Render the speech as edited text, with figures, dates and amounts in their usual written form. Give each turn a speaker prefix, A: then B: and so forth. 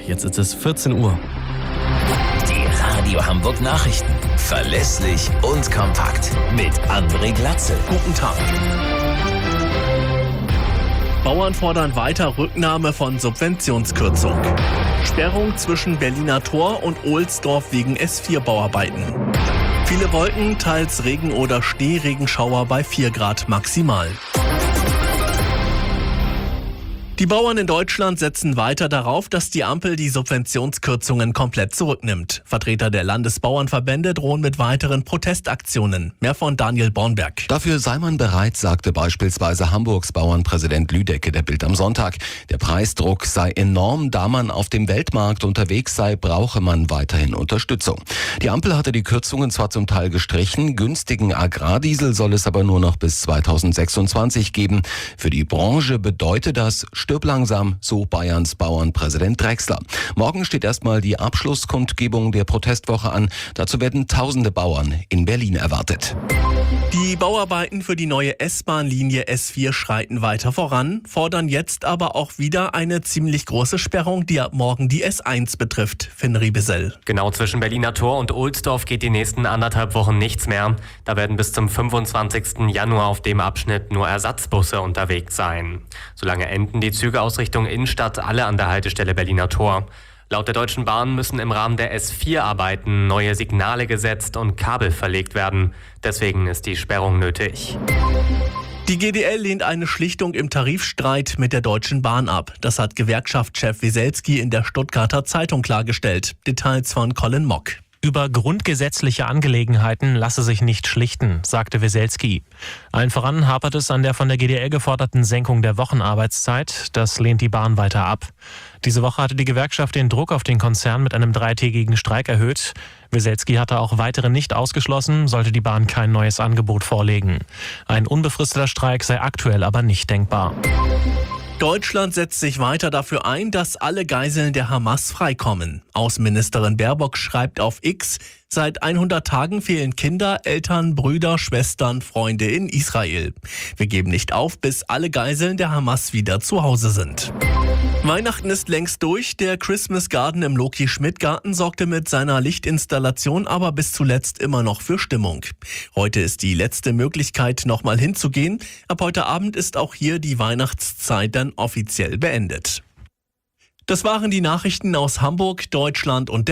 A: jetzt ist es 14 Uhr.
B: Die Radio Hamburg Nachrichten. Verlässlich und kompakt. Mit André Glatzel.
A: Guten Tag. Bauern fordern weiter Rücknahme von Subventionskürzung. Sperrung zwischen Berliner Tor und Ohlsdorf wegen S4-Bauarbeiten. Viele Wolken, teils Regen- oder Schneeregenschauer bei 4 Grad maximal. Die Bauern in Deutschland setzen weiter darauf, dass die Ampel die Subventionskürzungen komplett zurücknimmt. Vertreter der Landesbauernverbände drohen mit weiteren Protestaktionen. Mehr von Daniel Bornberg.
C: Dafür sei man bereit, sagte beispielsweise Hamburgs Bauernpräsident Lüdecke der Bild am Sonntag. Der Preisdruck sei enorm, da man auf dem Weltmarkt unterwegs sei, brauche man weiterhin Unterstützung. Die Ampel hatte die Kürzungen zwar zum Teil gestrichen, günstigen Agrardiesel soll es aber nur noch bis 2026 geben. Für die Branche bedeutet das stirb langsam, so Bayerns Bauernpräsident Drechsler. Morgen steht erstmal die Abschlusskundgebung der Protestwoche an. Dazu werden tausende Bauern in Berlin erwartet.
A: Die Bauarbeiten für die neue S-Bahn-Linie S4 schreiten weiter voran, fordern jetzt aber auch wieder eine ziemlich große Sperrung, die ab morgen die S1 betrifft. Finn Riebesell.
D: Genau, zwischen Berliner Tor und Ohlsdorf geht die nächsten 1,5 Wochen nichts mehr. Da werden bis zum 25. Januar auf dem Abschnitt nur Ersatzbusse unterwegs sein. Solange enden die Züge aus Richtung Innenstadt alle an der Haltestelle Berliner Tor. Laut der Deutschen Bahn müssen im Rahmen der S4-Arbeiten neue Signale gesetzt und Kabel verlegt werden. Deswegen ist die Sperrung nötig.
A: Die GDL lehnt eine Schlichtung im Tarifstreit mit der Deutschen Bahn ab. Das hat Gewerkschaftschef Weselski in der Stuttgarter Zeitung klargestellt. Details von Colin Mock.
E: Über grundgesetzliche Angelegenheiten lasse sich nicht schlichten, sagte Weselski. Allen voran hapert es an der von der GDL geforderten Senkung der Wochenarbeitszeit. Das lehnt die Bahn weiter ab. Diese Woche hatte die Gewerkschaft den Druck auf den Konzern mit einem 3-tägigen Streik erhöht. Weselski hatte auch weitere nicht ausgeschlossen, sollte die Bahn kein neues Angebot vorlegen. Ein unbefristeter Streik sei aktuell aber nicht denkbar.
A: Deutschland setzt sich weiter dafür ein, dass alle Geiseln der Hamas freikommen. Außenministerin Baerbock schreibt auf X, seit 100 Tagen fehlen Kinder, Eltern, Brüder, Schwestern, Freunde in Israel. Wir geben nicht auf, bis alle Geiseln der Hamas wieder zu Hause sind. Weihnachten ist längst durch. Der Christmas Garden im Loki-Schmidt-Garten sorgte mit seiner Lichtinstallation aber bis zuletzt immer noch für Stimmung. Heute ist die letzte Möglichkeit, nochmal hinzugehen. Ab heute Abend ist auch hier die Weihnachtszeit dann offiziell beendet. Das waren die Nachrichten aus Hamburg, Deutschland und